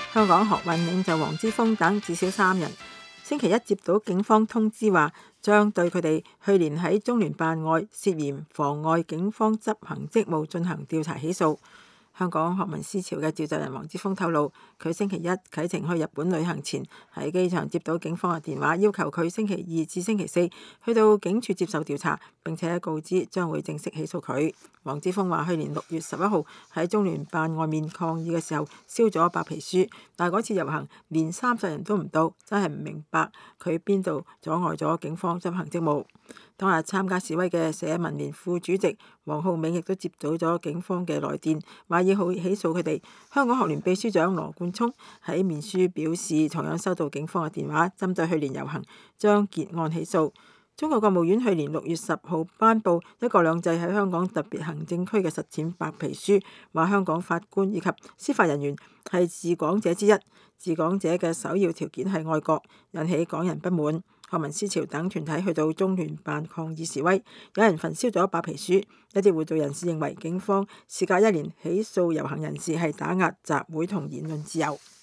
香港學運領袖黃之鋒等至少3人，星期一接到警方通知話，將對佢哋去年喺中聯辦外涉嫌妨礙警方執行職務進行調查起訴。香港學民思潮嘅召集人黃之鋒透露，佢星期一啟程去日本旅行前，喺機場接到警方嘅電話，要求佢星期二至星期四去到警署接受調查，並且告知將會正式起訴佢。黃之鋒話：去年6月11號喺中聯辦外面抗議嘅時候燒咗白皮書，但係嗰次遊行連30人都唔到，真係唔明白佢邊度阻礙咗警方執行職務。當日參加示威嘅社民連副主席黃浩銘亦都接到咗警方嘅來電，話要起訴佢哋。香港學聯秘書長羅冠聰喺面書表示，同樣收到警方嘅電話，針對去年遊行將結案起訴。中國國務院去年6月10號頒布一國兩制喺香港特別行政區嘅實踐白皮書，話香港法官以及司法人員係治港者之一，治港者嘅首要條件係愛國，引起港人不滿。學民思潮等團體去到中聯辦抗議示威，有人焚燒咗白皮書。一啲活動人士認為警方事隔1年起訴遊行人士係打壓集會同言論自由。